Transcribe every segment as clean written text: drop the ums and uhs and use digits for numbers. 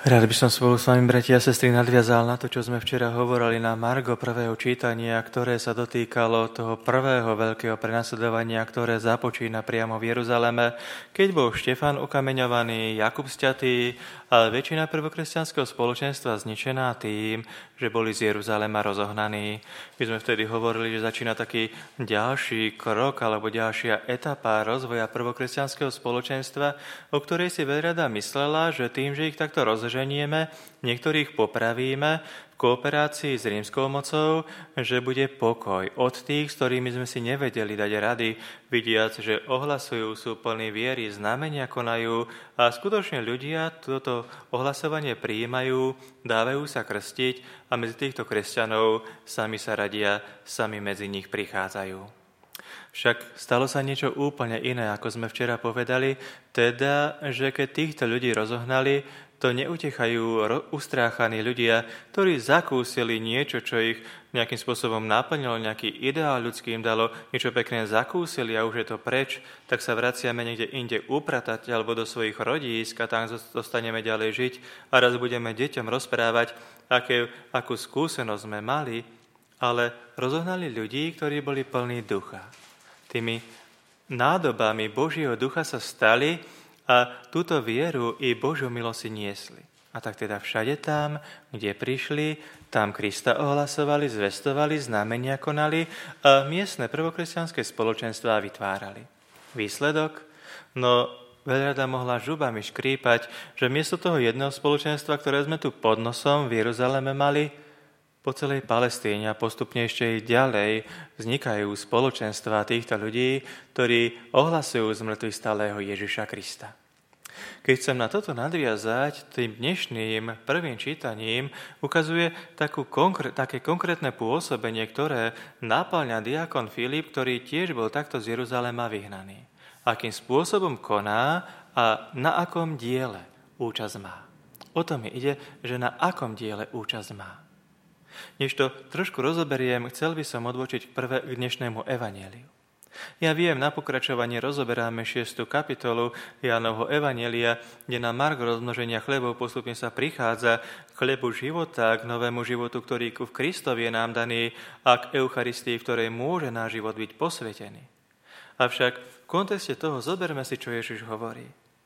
Rád by som spolu s vami, bratia a sestry, nadviazal na to, čo sme včera hovorili na margo prvého čítania, ktoré sa dotýkalo toho prvého veľkého prenasledovania, ktoré započína priamo v Jeruzaleme, keď bol Štefan ukameňovaný, Jakub sťatý, ale väčšina prvokresťanského spoločenstva zničená tým, že boli z Jeruzalema rozohnaní. My sme vtedy hovorili, že začína taký ďalší krok alebo ďalšia etapa rozvoja prvokresťanského spoločenstva, o ktorej si veľrada myslela, že tým, že ich takto rozženieme, niektorých popravíme v kooperácii s rímskou mocou, že bude pokoj od tých, s ktorými sme si nevedeli dať rady, vidiac, že ohlasujú, sú plní viery, znamenia konajú a skutočne ľudia toto ohlasovanie prijímajú, dávajú sa krstiť a medzi týchto kresťanov sami sa radia, sami medzi nich prichádzajú. Však stalo sa niečo úplne iné, ako sme včera povedali, teda, že keď týchto ľudí rozohnali, to neutechajú ustráchaní ľudia, ktorí zakúsili niečo, čo ich nejakým spôsobom naplnilo, nejaký ideál ľudský im dalo, niečo pekné zakúsili a už je to preč, tak sa vraciame niekde inde upratať alebo do svojich rodísk a tam zostaneme ďalej žiť a raz budeme deťom rozprávať, akú skúsenosť sme mali, ale rozohnali ľudí, ktorí boli plní ducha. Tými nádobami Božieho ducha sa stali a túto vieru i Božiu milosť si niesli. A tak teda všade tam, kde prišli, tam Krista ohlasovali, zvestovali, znamenia konali a miestne prvokresťanské spoločenstvá vytvárali. Výsledok? No, veľrada mohla žubami škrípať, že miesto toho jedného spoločenstva, ktoré sme tu pod nosom v Jeruzaleme mali, po celej Palestíne a postupne ešte i ďalej vznikajú spoločenstvá týchto ľudí, ktorí ohlasujú z mŕtvych stáleho Ježiša Krista. Keď chcem na toto nadviazať, tým dnešným prvým čítaním ukazuje také konkrétne pôsobenie, ktoré napĺňa diakon Filip, ktorý tiež bol takto z Jeruzalema vyhnaný. Akým spôsobom koná a na akom diele účasť má. O tom mi ide, že na akom diele účasť má. Než to trošku rozoberiem, chcel by som odbočiť k dnešnému evanjeliu. Ja viem, na pokračovanie rozoberáme 6. kapitolu Jánovho evanjelia, kde na margo rozmnoženia chlebov postupne sa prichádza k chlebu života, k novému životu, ktorý v Kristovi je nám daný a k Eucharistii, v ktorej môže náš život byť posvetený. Avšak v kontexte toho zoberme si, čo Ježiš hovorí.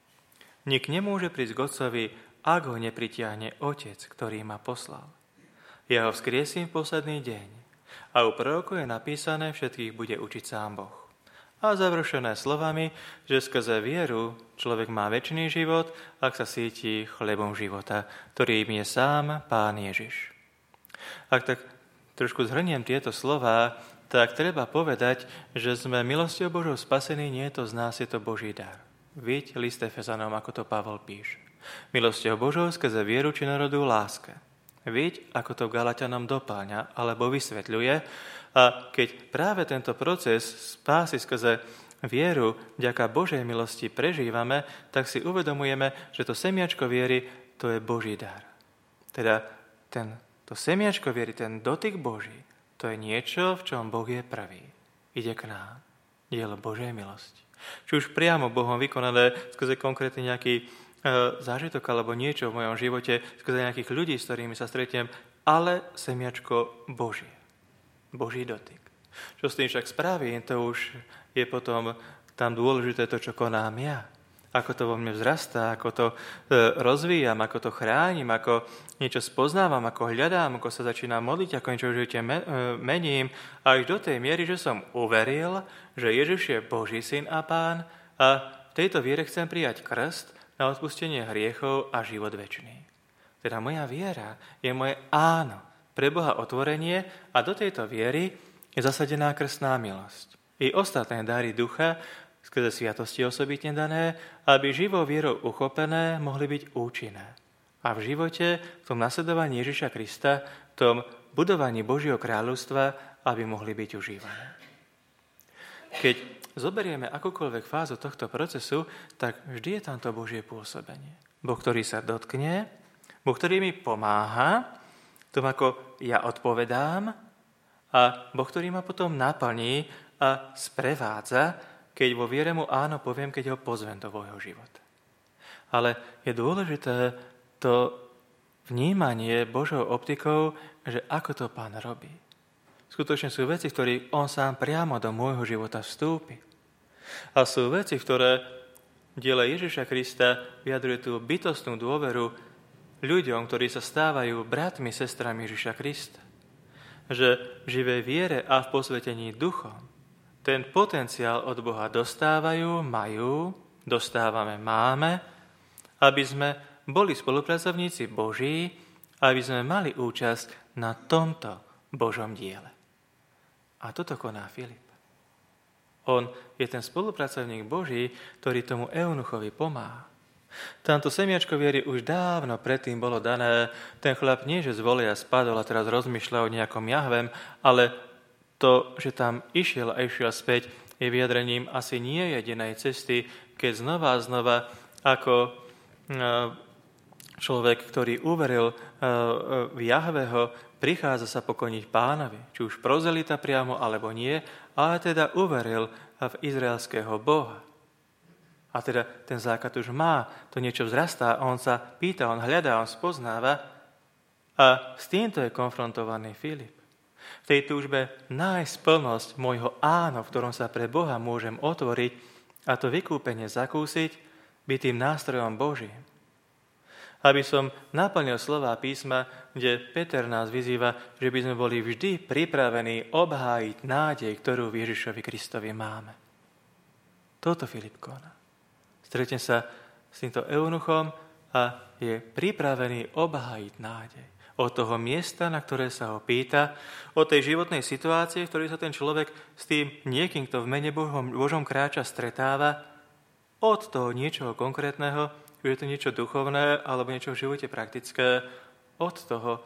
Nik nemôže prísť k Otcovi, ak ho nepritiahne Otec, ktorý ma poslal. Ja ho vzkriesím v posledný deň. A u prorokov je napísané, všetkých bude učiť sám Boh. A završené slovami, že skrze vieru človek má večný život, ak sa cíti chlebom života, ktorým je sám Pán Ježiš. Ak tak trošku zhrniem tieto slová, tak treba povedať, že sme milosťou Božou spasení, nie je to z nás, je to Boží dar. Viď list Efezanom, ako to Pavol píše. Milosťou Božou skrze vieru či narodu láske. Viď, ako to Galatianom dopĺňa alebo vysvetľuje. A keď práve tento proces spásy skrze vieru vďaka Božej milosti prežívame, tak si uvedomujeme, že to semiačko viery, to je Boží dar. Teda to semiačko viery, ten dotyk Boží, to je niečo, v čom Boh je prvý. Ide k nám. Dielo Božej milosti. Či už priamo Bohom vykonané skrze konkrétne nejaký zážitok alebo niečo v mojom živote, skrze nejakých ľudí, s ktorými sa stretnem, ale semiačko Božie. Boží dotyk. Čo s tým však spravím, to už je potom tam dôležité to, čo konám ja. Ako to vo mne vzrastá, ako to rozvíjam, ako to chránim, ako niečo spoznávam, ako hľadám, ako sa začínam modliť, ako niečo v živote mením, až do tej miery, že som uveril, že Ježiš je Boží syn a Pán a v tejto viere chcem prijať krst na odpustenie hriechov a život večný. Teda moja viera je moje áno, pre Boha otvorenie a do tejto viery je zasadená krstná milosť. I ostatné dary ducha, skrze sviatosti osobitne dané, aby živou vierou uchopené, mohli byť účinné. A v živote, v tom nasledovaní Ježiša Krista, v tom budovaní Božieho kráľovstva, aby mohli byť užívané. Keď zoberieme akúkoľvek fázu tohto procesu, tak vždy je tam to Božie pôsobenie. Boh, ktorý sa dotkne, Boh, ktorý mi pomáha, tom ako ja odpovedám a Boh, ktorý ma potom naplní a sprevádza, keď vo viere mu áno poviem, keď ho pozvem do môjho života. Ale je dôležité to vnímanie Božou optikou, že ako to Pán robí. Skutočne sú veci, ktoré on sám priamo do môjho života vstúpi. A sú veci, ktoré dielo Ježiša Krista vyjadruje tú bytostnú dôveru ľuďom, ktorí sa stávajú bratmi, sestrami Ježiša Krista. Že v živej viere a v posvetení duchom ten potenciál od Boha dostávajú, máme, aby sme boli spolupracovníci Boží, aby sme mali účasť na tomto Božom diele. A toto koná Filip. On je ten spolupracovník Boží, ktorý tomu eunuchovi pomáha. Tamto semiačko viery už dávno predtým bolo dané. Ten chlap nie, že z volia spadol a teraz rozmýšľa o nejakom Jahvem, ale to, že tam išiel a išiel späť, je vyjadrením asi nie jedinej cesty, keď znova a znova ako človek, ktorý uveril v Jahveho, prichádza sa pokloniť Pánovi, či už prozelita priamo, alebo nie, ale teda uveril v izraelského Boha. A teda ten základ už má, to niečo vzrastá, on sa pýta, on hľadá, on spoznáva a s týmto je konfrontovaný Filip. V tej túžbe nájsť plnosť môjho áno, v ktorom sa pre Boha môžem otvoriť a to vykúpenie zakúsiť, byť tým nástrojom Božím. Aby som naplnil slová písma, kde Peter nás vyzýva, že by sme boli vždy pripravení obhájiť nádej, ktorú v Ježišovi Kristovi máme. Toto Filip koná. Stretne sa s týmto eunuchom a je pripravený obhájiť nádej. Od toho miesta, na ktoré sa ho pýta, od tej životnej situácie, v ktorej sa ten človek s tým niekým, kto v mene Božom kráča, stretáva, od toho niečoho konkrétneho, že je to niečo duchovné alebo niečo v živote praktické, od toho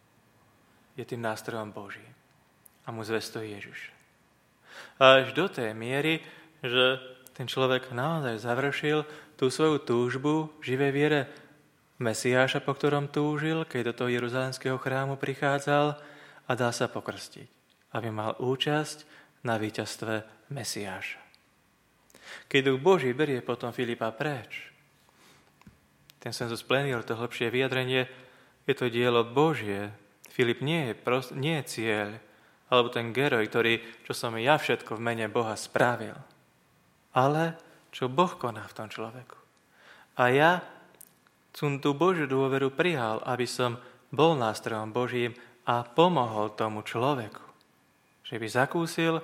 je tým nástrojom Božím. A mu zvestuje Ježiš. Až do tej miery, že ten človek naozaj završil tú svoju túžbu v živej viere Mesiáša, po ktorom túžil, keď do toho jeruzalemského chrámu prichádzal a dá sa pokrstiť, aby mal účasť na víťazstve Mesiáša. Keď Duch Boží berie potom Filipa preč, ten sensus plenior, to hlbšie vyjadrenie, je to dielo Božie. Filip nie je cieľ, alebo ten geroj, čo som ja všetko v mene Boha spravil. Ale čo Boh koná v tom človeku. A ja som tú Božiu dôveru prijal, aby som bol nástrojom Božím a pomohol tomu človeku. Že by zakúsil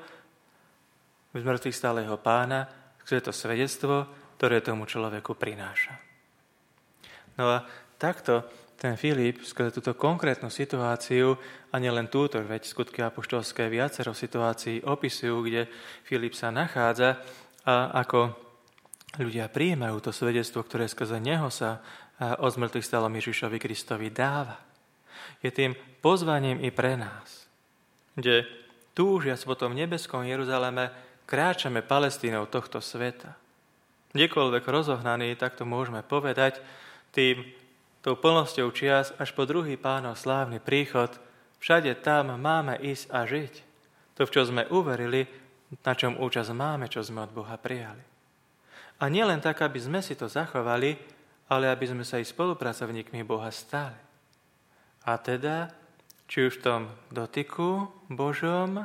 v zmrtvých stáleho Pána, že je to svedectvo, ktoré tomu človeku prináša. No a takto ten Filip skrze túto konkrétnu situáciu, a nielen túto, veď skutky apoštolské viacero situácií opisujú, kde Filip sa nachádza, a ako ľudia prijímajú to svedectvo, ktoré skrze neho sa od zmrtvých stálom Ježišovi Kristovi dáva. Je tým pozvaním i pre nás, kde túžiac po tom nebeskom Jeruzaleme kráčame Palestínou tohto sveta. Kdekoľvek rozohnaný, tak to môžeme povedať, tou plnosťou čias až po druhý Pánov slávny príchod, všade tam máme ísť a žiť. To, v čo sme uverili, na čom účasť máme, čo sme od Boha prijali. A nielen tak, aby sme si to zachovali, ale aby sme sa i spolupracovníkmi Boha stali. A teda, či už v tom dotyku Božom,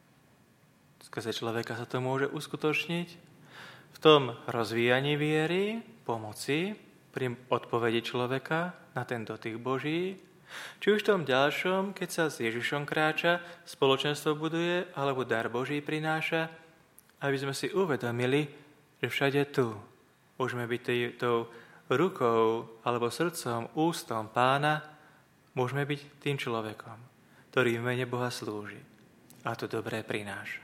skrze človeka sa to môže uskutočniť, v tom rozvíjaní viery, pomoci, pri odpovedi človeka na ten dotyk Boží, či už v tom ďalšom, keď sa s Ježišom kráča, spoločenstvo buduje, alebo dar Boží prináša, aby sme si uvedomili, že všade tu môžeme byť tou rukou alebo srdcom, ústom Pána, môžeme byť tým človekom, ktorý v mene Boha slúži a to dobré prináša.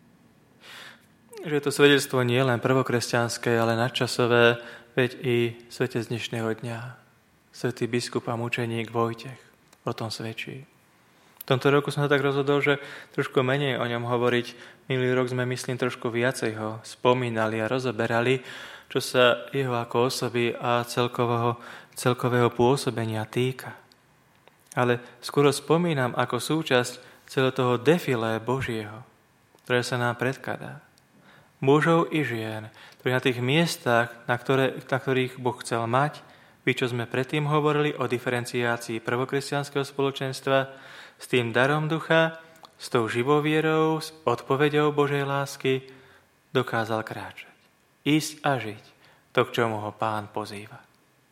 Že to svedectvo nie je len prvokresťanské, ale nadčasové, veď i svetec dnešného dňa. Svätý biskup a mučeník Vojtech o tom svedčí. V tomto roku som sa tak rozhodol, že trošku menej o ňom hovoriť. Minulý rok sme, myslím, trošku viacej ho spomínali a rozoberali, čo sa jeho ako osoby a celkového pôsobenia týka. Ale skôr spomínam ako súčasť celého toho defilé Božieho, ktoré sa nám predkladá. Mužov i žien, ktorí na tých miestach, na ktorých Boh chcel mať, Vy, čo sme predtým hovorili o diferenciácii prvokresťanského spoločenstva s tým darom ducha, s tou živou vierou, s odpoveďou Božej lásky, dokázal kráčať. Ísť a žiť to, k čomu ho Pán pozýva.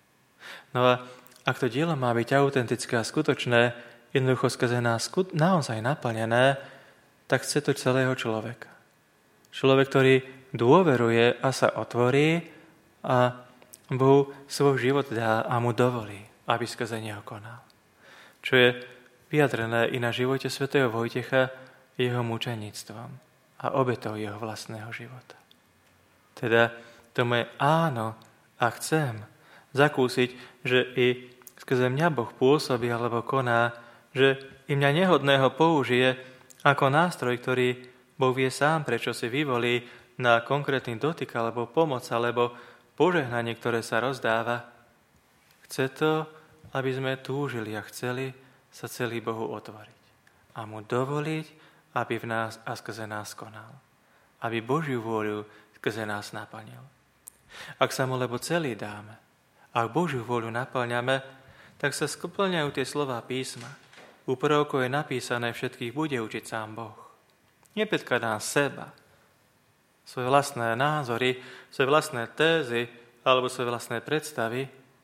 No a ak to dielo má byť autentické a skutočné, jednoducho skrze nás naozaj naplnené, tak chce to celého človeka. Človek, ktorý dôveruje a sa otvorí a Bohu svoj život dá a mu dovolí, aby skrze neho konal. Čo je vyjadrené i na živote svätého Vojtecha jeho mučenictvom a obetou jeho vlastného života. Teda to moje áno a chcem zakúsiť, že i skrze mňa Boh pôsobí alebo koná, že i mňa nehodného použije ako nástroj, ktorý Boh vie sám, prečo si vyvolí na konkrétny dotyk alebo pomoc alebo požehnanie, ktoré sa rozdáva. Chce to, aby sme túžili a chceli sa celý Bohu otvoriť a mu dovoliť, aby v nás a skrze nás konal. Aby Božiu vôľu skrze nás naplnil. Ak sa mu lebo celý dáme, ak Božiu vôľu naplňame, tak sa splňajú tie slová písma. U prorokov je napísané, všetkých bude učiť sám Boh. Nepredkladá seba, svoje vlastné názory, svoje vlastné tézy alebo svoje vlastné predstavy,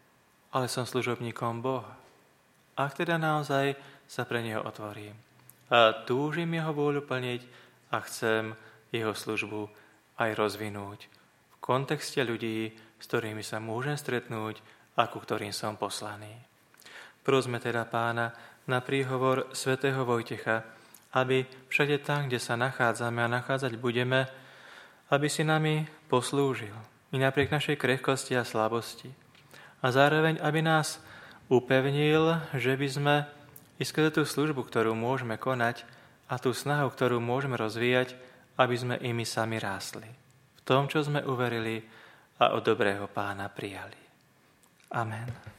ale som služobníkom Boha. Ak teda naozaj sa pre neho otvorím a túžim jeho vôľu plniť a chcem jeho službu aj rozvinúť v kontexte ľudí, s ktorými sa môžem stretnúť a ku ktorým som poslaný. Prosme teda Pána na príhovor svätého Vojtecha, aby všade tam, kde sa nachádzame a nachádzať budeme, aby si nami poslúžil i napriek našej krehkosti a slabosti. A zároveň, aby nás upevnil, že by sme i skrze tú službu, ktorú môžeme konať a tú snahu, ktorú môžeme rozvíjať, aby sme i my sami rástli v tom, čo sme uverili a od dobrého Pána prijali. Amen.